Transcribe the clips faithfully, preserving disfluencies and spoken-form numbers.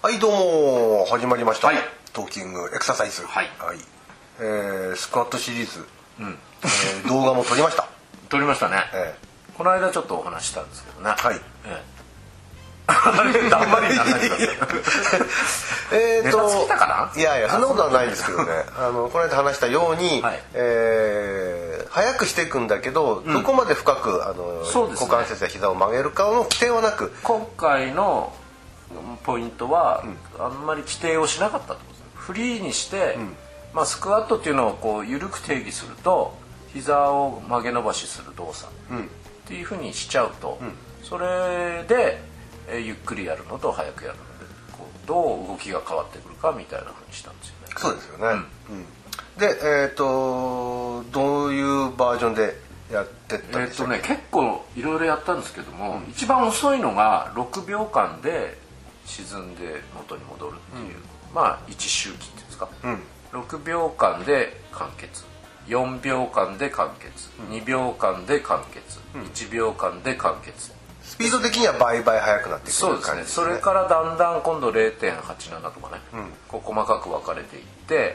はいどうも始まりました、 はい、 トーキングエクササイズ、 はいはいえー、スクワットシリーズ、 うんえー、動画も撮りました撮りましたね、 えこの間ちょっとお話したんですけどねー、はい、 ええ、だんまりにならないでくださいえーとネタ尽きたかな。 いやいやそんなことはないんですけどねあのこの間話したように、 はいえー、早くしていくんだけど、うん、どこまで深くあの、 そうですね、 股関節や膝を曲げるかの規定はなく今回のポイントは、うん、あんまり規定をしなかったってことです。フリーにして、うんまあ、スクワットっていうのをこう緩く定義すると膝を曲げ伸ばしする動作、うん、っていうふうにしちゃうと、うん、それで、えー、ゆっくりやるのと早くやるのでこうどう動きが変わってくるかみたいなふうにしたんですよね。 そうですよね、うんうん、で、えーとどういうバージョンでやってったんでしょうか。 えーとね、結構いろいろやったんですけども、うん、一番遅いのがろくびょうかんで沈んで元に戻るっていう、うん、まあいち周期っていうんですか、うん、ろくびょうかんで完結、よんびょうかんで完結、うん、にびょうかんで完結、うん、いちびょうかんで完結。 スピード的には倍々速くなっていくそうですね。それからだんだん今度 れいてんはちなな とかね、うん、こう細かく分かれていって、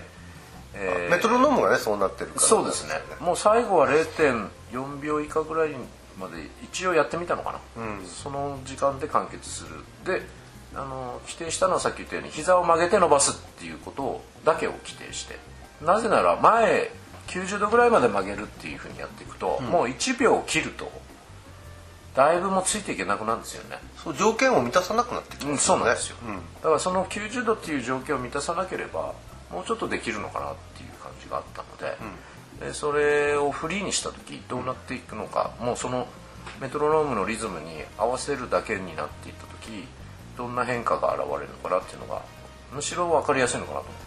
えー、メトロノームがねそうなってるから、 そうですね。もう最後は れいてんよんびょう以下ぐらいまで一応やってみたのかな、うん、その時間で完結する。であの規定したのはさっき言ったように膝を曲げて伸ばすっていうことをだけを規定して、なぜなら前きゅうじゅうどぐらいまで曲げるっていうふうにやっていくと、うん、もういちびょう切るとだいぶもうついていけなくなるんですよね。 そう条件を満たさなくなってきますよね、 うん、そうなんですよ、うん、だからそのきゅうじゅうどっていう条件を満たさなければもうちょっとできるのかなっていう感じがあったので、うん、でそれをフリーにした時どうなっていくのか、もうそのメトロノームのリズムに合わせるだけになっていった時どんな変化が現れるのかなっていうのがむしろ分かりやすいのかなと思った、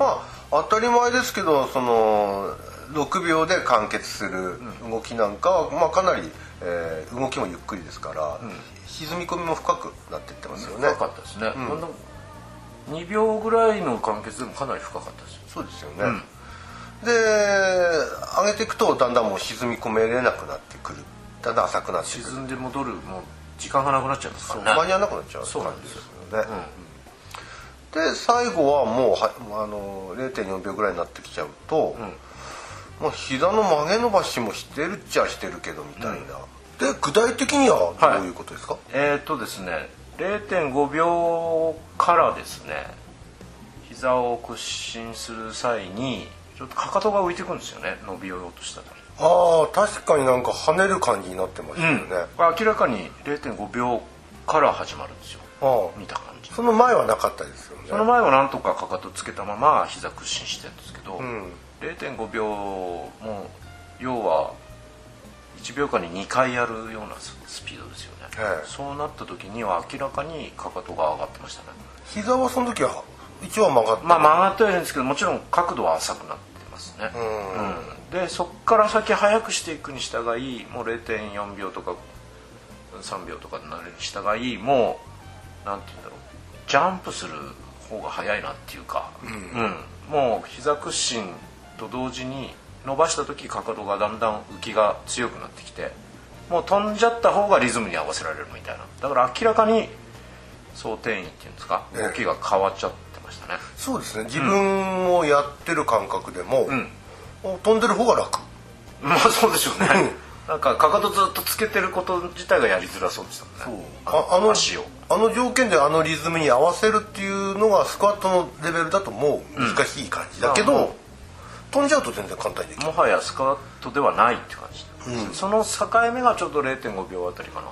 うん、まあ当たり前ですけどそのろくびょうで完結する動きなんかは、うんまあ、かなり、えー、動きもゆっくりですから、うん、沈み込みも深くなっていってますよね。 深かったですね、うん、にびょうぐらいの完結でもかなり深かったですよ。 そうですよね、うん、で上げていくとだんだんもう沈み込めれなくなってくる、だんだん浅くなってくる、 沈んで戻るもう時間がなくなっちゃいますからね。 間に合わなくなっちゃう感じですよね。うん、で最後はもうはあの れいてんよんびょうぐらいになってきちゃうと、うんまあ、膝の曲げ伸ばしもしてるっちゃしてるけどみたいな、うん、で具体的にはどういうことですか。はい、 えー、っとですね れいてんごびょうからですね膝を屈伸する際にちょっとかかとが浮いてくるんですよね、伸びようとした時。 ああ確かになんか跳ねる感じになってますよね、うん、 明らかに れいてんごびょうから始まるんですよ。ああ見た感じ。 その前はなかったですよね。 その前はなんとかかかとつけたまま膝屈伸してるんですけど、うん、れいてんごびょうも要はいちびょうかんににかいやるようなスピードですよね、ええ、そうなった時には明らかにかかとが上がってましたね。 膝はその時は一応曲がってまあ曲がってはいるんですけどもちろん角度は浅くなってますね。うん、うん、でそこから先速くしていくに従いもう れいてんよんびょうとかさんびょうとかになるに従いもうなんていうんだろうジャンプする方が速いなっていうか、うんうん、もう膝屈伸と同時に伸ばした時かかとがだんだん浮きが強くなってきてもう飛んじゃった方がリズムに合わせられるみたいな、だから明らかに総転移っていうんですか、動きが変わっちゃってましたね。 そうですね、自分もやってる感覚でも、うん、飛んでる方が楽。 まあそうでしょうねなんかかかとずっとつけてること自体がやりづらそうでしたもんね。 そうああの足をあの条件であのリズムに合わせるっていうのがスクワットのレベルだともう難しい感じだけど、うん、飛んじゃうと全然簡単にできる。 もはやスクワットではないって感じ、うん、その境目がちょうど れいてんごびょうあたりかなって。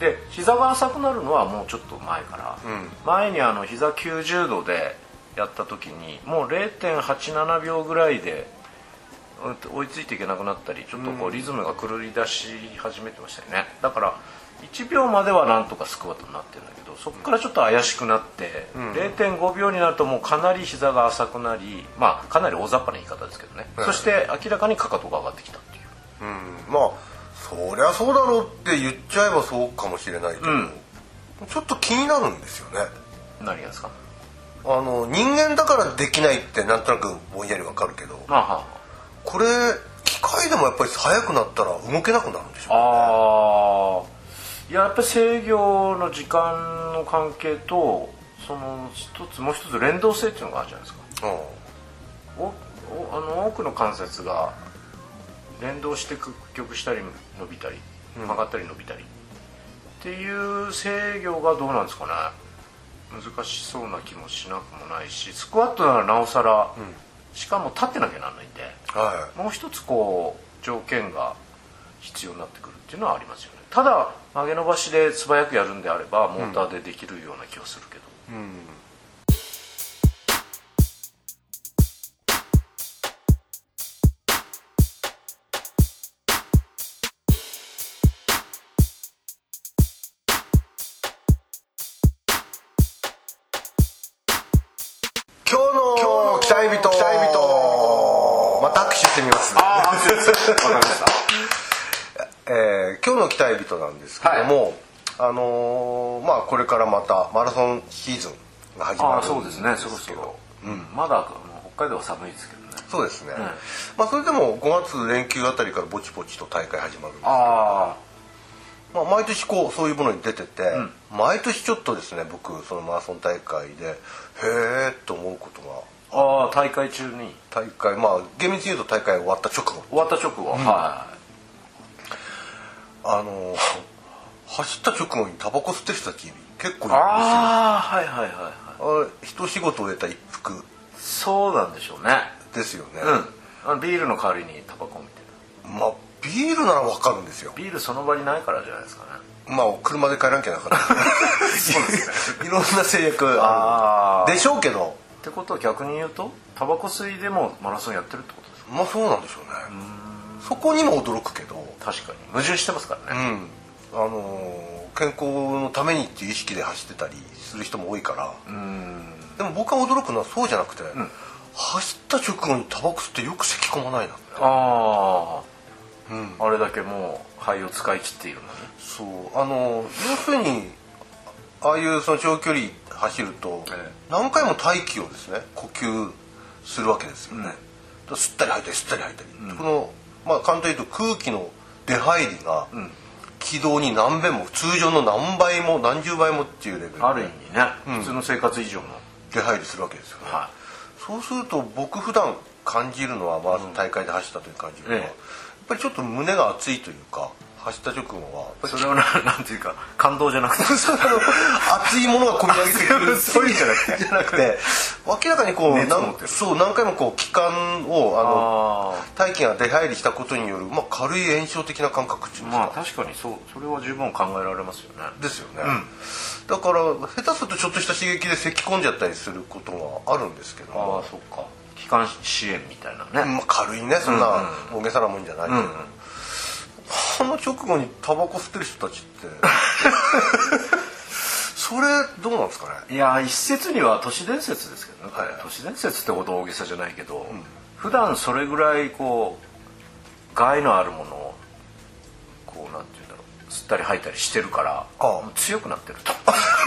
で膝が浅くなるのはもうちょっと前から、うん、前にあの膝きゅうじゅうどでやった時にもう れいてんはちななびょうぐらいで追いついていけなくなったりちょっとこうリズムが狂い出し始めてましたよね。だからいちびょうまではなんとかスクワットになってるんだけどそこからちょっと怪しくなって、うん、れいてんごびょうになるともうかなり膝が浅くなり、まあかなり大雑把な言い方ですけどね、うん、そして明らかにかかとが上がってきたっていう、 うん、まあそりゃそうだろうって言っちゃえばそうかもしれないけど、うん、ちょっと気になるんですよね。 何がですか。 あの人間だからできないってなんとなくぼんやりわかるけど、あはこれ機械でもやっぱり速くなったら動けなくなるんでしょうね。 ああいややっぱり制御の時間の関係とその一つもう一つ連動性っていうのがあるじゃないですか。おおあの多くの関節が連動して屈曲したり伸びたり曲がったり伸びたり、うん、っていう制御がどうなんですかね。難しそうな気もしなくもないし、スクワットならなおさら、うん、しかも立ってなきゃならないんで、はい、もう一つこう条件が必要になってくるっていうのはありますよね。ただ曲げ伸ばしで素早くやるんであればモーターでできるような気はするけど、うんうん、 今日の期待人、期待人、また握手してみます。 ああ、握手です。わかりました。 えー、今日の期待人なんですけども、はい、あのー、まあこれからまたマラソンシーズンが始まるんですけど、 そうですね、そろそろ、うん、まだ北海道は寒いですけどね。 そうですね、うん、まあそれでもごがつ連休あたりからぼちぼちと大会始まるんですけど、 あ、 まあ、毎年こうそういうものに出てて、うん、毎年ちょっとですね、僕そのマラソン大会でへえと思うことが、 ああ、大会中に大会、まあ厳密に言うと大会終わった直後終わった直後、うん、はい、 あの走った直後にタバコ吸ってる人たち結構いるんですよ。 ああ、はいはいはいはい。 あれ一仕事終えた一服。 そうなんでしょうね。 ですよね。 うん。あのビールの代わりにタバコみたいな。 まあビールならわかるんですよ。 ビールその場にないからじゃないですかね。 まあ車で帰らなきゃなかったそうですね。いろんな制約あるでしょうけど。 ってことは逆に言うとタバコ吸いでもマラソンやってるってことですか。 まあそうなんでしょうね。そこにも驚くけど。 確かに矛盾してますからね。 うん。あのー、健康のためにっていう意識で走ってたりする人も多いから。うん。でも僕が驚くのはそうじゃなくて、うん、走った直後にタバコ吸ってよく咳込まないなって。 ああ。うん、あれだけもう肺を使い切っているのに。 そう、あの要するにああいうその長距離走ると何回も大気をですね呼吸するわけですよね、うん、吸ったり吐いたり吸ったり吐いたり、うん、このまあ簡単に言うと空気の出入りが軌道に何倍も通常の何倍も何十倍もっていうレベルで、 ある意味ね、うん、普通の生活以上の出入りするわけですよね、はい、そうすると僕普段感じるのは、まあ、大会で走ったという感じるのは、うん、やっぱりちょっと胸が熱いというか、走った直後はそれはな、なんていうか感動じゃなくてその熱いものが込み上げてくるそういうんじゃなくてじゃなくて明らかにこう何そう何回もこう気管をあのあ大気が出入りしたことによる、まあ、軽い炎症的な感覚っていうんですか。 まあ確かにそう、それは十分考えられますよね。 ですよね、うん、だから下手するとちょっとした刺激で咳き込んじゃったりすることがあるんですけども、 ああそっか、気管支炎みたいなね、 まあ、軽いね、そんな大げさなもんじゃないけど、うんうん、その直後にタバコ吸ってる人たちってそれどうなんですかね。 いや一説には都市伝説ですけどね、はい、都市伝説ってほど大げさじゃないけど、うん、普段それぐらいこう害のあるものをこうなんていうんだろう、吸ったり吐いたりしてるからああ強くなってると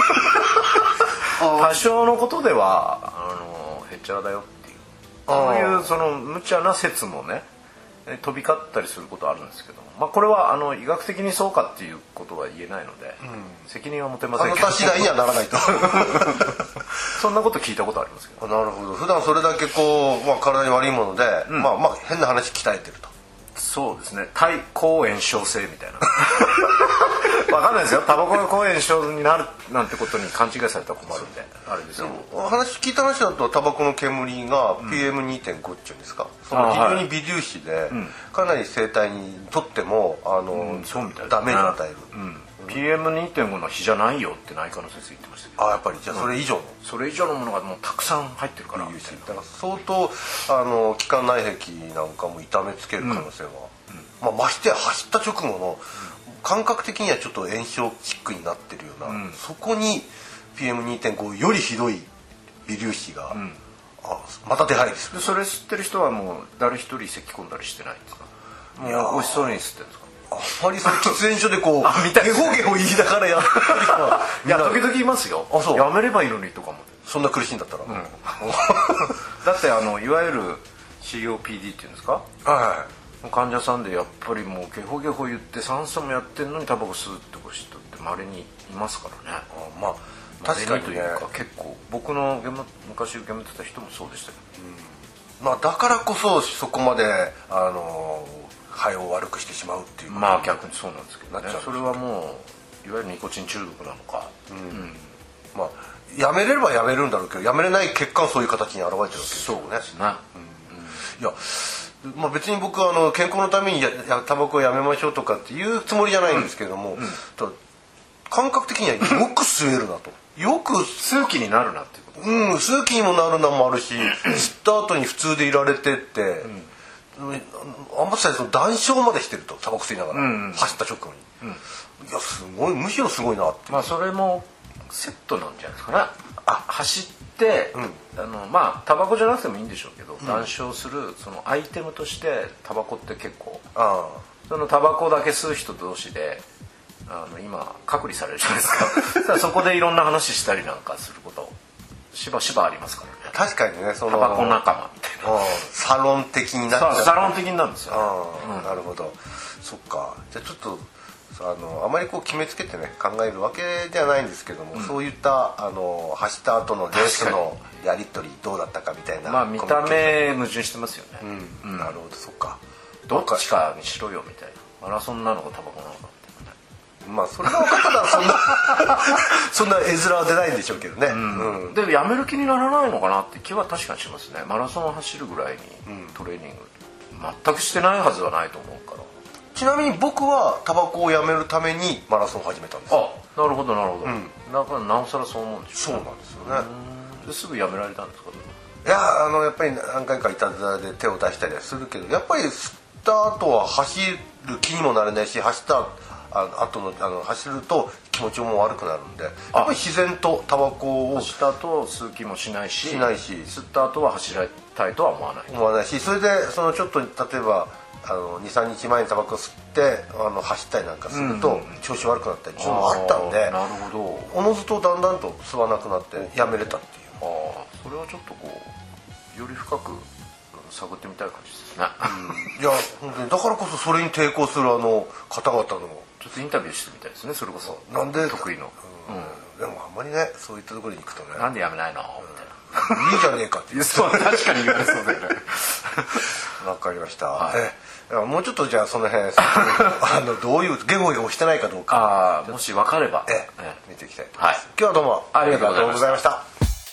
多少のことではあのへっちゃらだよっていう、そういうその無茶な説もね飛び交ったりすることあるんですけども、まあ、これはあの医学的にそうかっていうことは言えないので、うん、責任は持てませんけど、 あの他次第にはならないとそんなこと聞いたことありますけど。 なるほど。普段それだけこう、まあ、体に悪いもので、うん、まあまあ変な話鍛えてると。 そうですね、対抗炎症性みたいなわかんないですよ、タバコが抗炎症になるなんてことに勘違いされたら困るんであれですよ。 話聞いた話だとタバコの煙が ピーエムにてんご っていうんですか、その非常に微粒子で、かなり生体にとってもあの、うん、そうみたいですね、ダメージを与える、うん、 ピーエムにてんご の比じゃないよって内科の先生言ってましたけど、 あやっぱりじゃあそれ以上の、うん、 それ以上のものがもうたくさん入ってるからだから相当あの気管内壁なんかも痛めつける可能性は、うんうん、まあ、ましてや走った直後の感覚的にはちょっと炎症チックになってるような、うん、そこに ピーエムにてんご よりひどい微粒子が、うん、あまた出入りする。 それ吸ってる人はもう誰一人咳き込んだりしてないんですか。もう美味しそうに吸ってるんですか。 あんまりその喫煙所でこうゲホゲホ言いながらやってる人はいや時々いますよ。あそう、やめればいいのにとかも。 そんな苦しいんだったら、うん、 だってあのいわゆる シーオーピーディー っていうんですか、はい、患者さんでやっぱりもうゲホゲホ言って酸素もやってるのにタバコ吸うって人って稀にいますからね。 あまあ確かにねというか結構僕のゲーム昔ゲームやってた人もそうでしたけど、 うん、まあだからこそそこまであの肺を悪くしてしまうっていうまあ逆にそうなんですけどね、 なっちゃうそれはもういわゆるニコチン中毒なのか、うんうん、 まあやめれればやめるんだろうけどやめれない結果はそういう形に現れてるわけですよね。 そうですね、 うん、いやまあ、別に僕はあの健康のためにややタバコをやめましょうとかっていうつもりじゃないんですけれども、うんうん、と感覚的にはよく吸えるなとよく吸う気になるなっていうこと、 うん吸う気にもなるのもあるし吸った後に普通でいられてって、うん、あんまさその談笑までしてるとタバコ吸いながら、うんうん、走った直後に、うん、いやすごいむしろすごいなって。 まあそれもセットなんじゃないですかね。あ走ってで、うん、あのまあタバコじゃなくてもいいんでしょうけど、うん、談笑するそのアイテムとしてタバコって結構あそのタバコだけ吸う人同士であの今隔離されるじゃないですかそこでいろんな話したりなんかすることしばしばありますからね。 確かにねそのタバコ仲間みたいなサロン的になっちゃう、 サロン的になるんですよ、 ねうん、なるほど。そっかじゃあちょっとあのあまりこう決めつけてね考えるわけではないんですけども、うん、そういったあの走った後のレースのやり取りどうだったかみたいなまあ見た目矛盾してますよね、 うんうん、なるほどそっかどっちかにしろよみたいなマラソンなのかタバコなのかみたいな、まあそれが分かったらそんなそんな絵面は出ないんでしょうけどね、うんうん、でやめる気にならないのかなって気は確かにしますね。マラソンを走るぐらいにトレーニング、うん、全くしてないはずはないと思うから。 ちなみに僕はタバコをやめるためにマラソンを始めたんです。 あ、なるほどなるほど、うん、だからなおさらそう思うんですよね。そうなんですよね。 ですぐやめられたんですか。 いやあのやっぱり何回かいたずらで手を出したりはするけどやっぱり吸った後は走る気にもなれないし走った後のあの走ると気持ちも悪くなるんでやっぱり自然とタバコを走った後吸う気もしないししないし吸った後は走りたいとは思わない思わないしそれでそのちょっと例えばあの にさんにちまえにタバコ吸ってあの走ったりなんかすると、うん、調子悪くなったりそういうのもあったんでなるほどおのずとだんだんと吸わなくなってやめれたっていう。 ああそれはちょっとこうより深く探ってみたい感じですね、 うん、いや本当にだからこそそれに抵抗するあの方々のちょっとインタビューしてみたいですね。それこそなんで得意の、 うんうん、でもあんまりねそういったところに行くとねなんでやめないのみたいな、 いいじゃねえかっていうそう確かに言われそうだよねわかりました、はい、えもうちょっとじゃあその辺あのどういうゲホゲホしてないかどうかあもし分かればええ見ていきたいと思います、はい、今日はどうもありがとうございました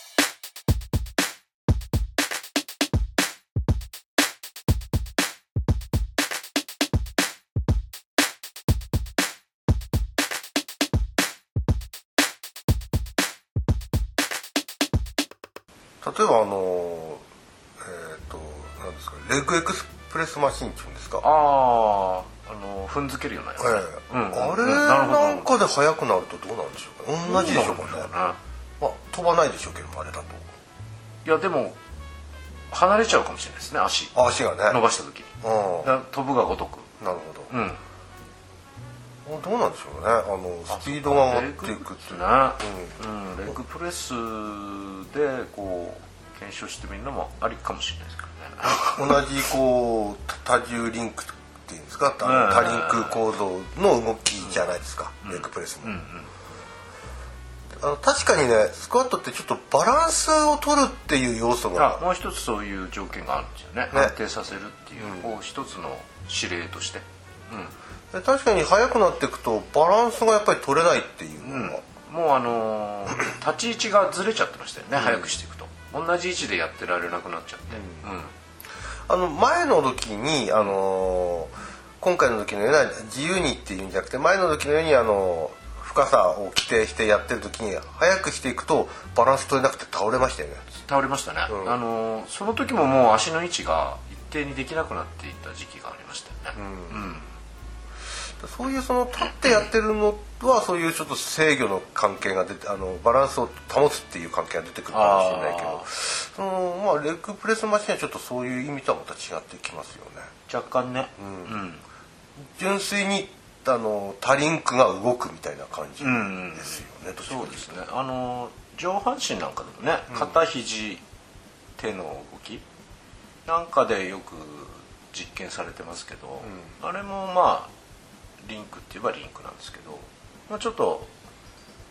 例えばあのえっ、ー、と何ですかレッグエクスプレスマシンっていうんですか。 あああの踏んづけるようなやつ、 えーうん、あれなんかで速くなるとどうなんでしょうか。同じでしょうかね。まあ飛ばないでしょうけどあれだと。 いやでも離れちゃうかもしれないですね。足足がね伸ばした時に、うん、飛ぶがごとく。 なるほど、うんどうなんでしょうね。あのスピードが上がっていくっていうね、 うんうん、レッグプレスでこう検証してみるのもありかもしれないですけどね。 同じこう多重リンクっていうんですか、多リンク構造の動きじゃないですか、うん、レッグプレスも、うんうん、あの確かにねスクワットってちょっとバランスを取るっていう要素があもう一つそういう条件があるんですよね。ね安定させるっていう、うん、こう一つの指令として、うん確かに速くなっていくとバランスがやっぱり取れないっていうのが、 うん、もうあのー、立ち位置がずれちゃってましたよね、うん、速くしていくと同じ位置でやってられなくなっちゃって、うんうん、 あの前の時に、あのー、今回の時のような自由にっていうんじゃなくて前の時のように、あのー、深さを規定してやってる時に速くしていくとバランス取れなくて倒れましたよね。 倒れましたね、うん、あのー、その時ももう足の位置が一定にできなくなっていた時期がありましたよね、うんうんそういうその立ってやってるのはそういうちょっと制御の関係が出てあのバランスを保つっていう関係が出てくるかもしれないけどその、まあ、レッグプレスマシンはちょっとそういう意味とはまた違ってきますよね。 若干ね、 うんうん、純粋にあの多リンクが動くみたいな感じですよね、うん、 そうですね。あの上半身なんかでもね肩肘、手の動きなんかでよく実験されてますけど、うん、あれもまあリンクって言えばリンクなんですけど、まあ、ちょっと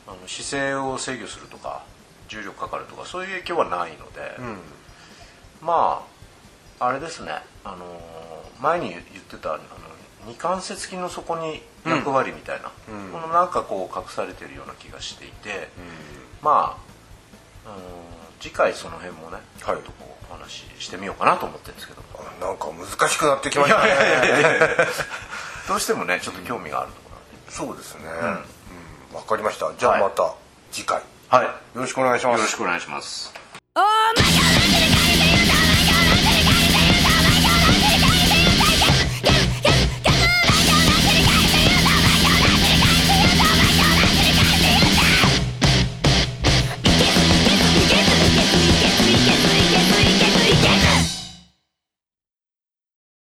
あの姿勢を制御するとか重力かかるとかそういう影響はないので、うん、まああれですね、あの前に言ってたあの二関節筋の底に役割みたいな、うん、このなんかこう隠されてるような気がしていて、うん、まあ、うん、次回その辺もね、はい、ちょっとこうお話ししてみようかなと思ってるんですけど、 なんか難しくなってきましたね。 どうしてもねちょっと興味があるところなんで、 そうですね、うんうん、分かりました。じゃあまた次回、 はい、よろしくお願いします。 よろしくお願いします。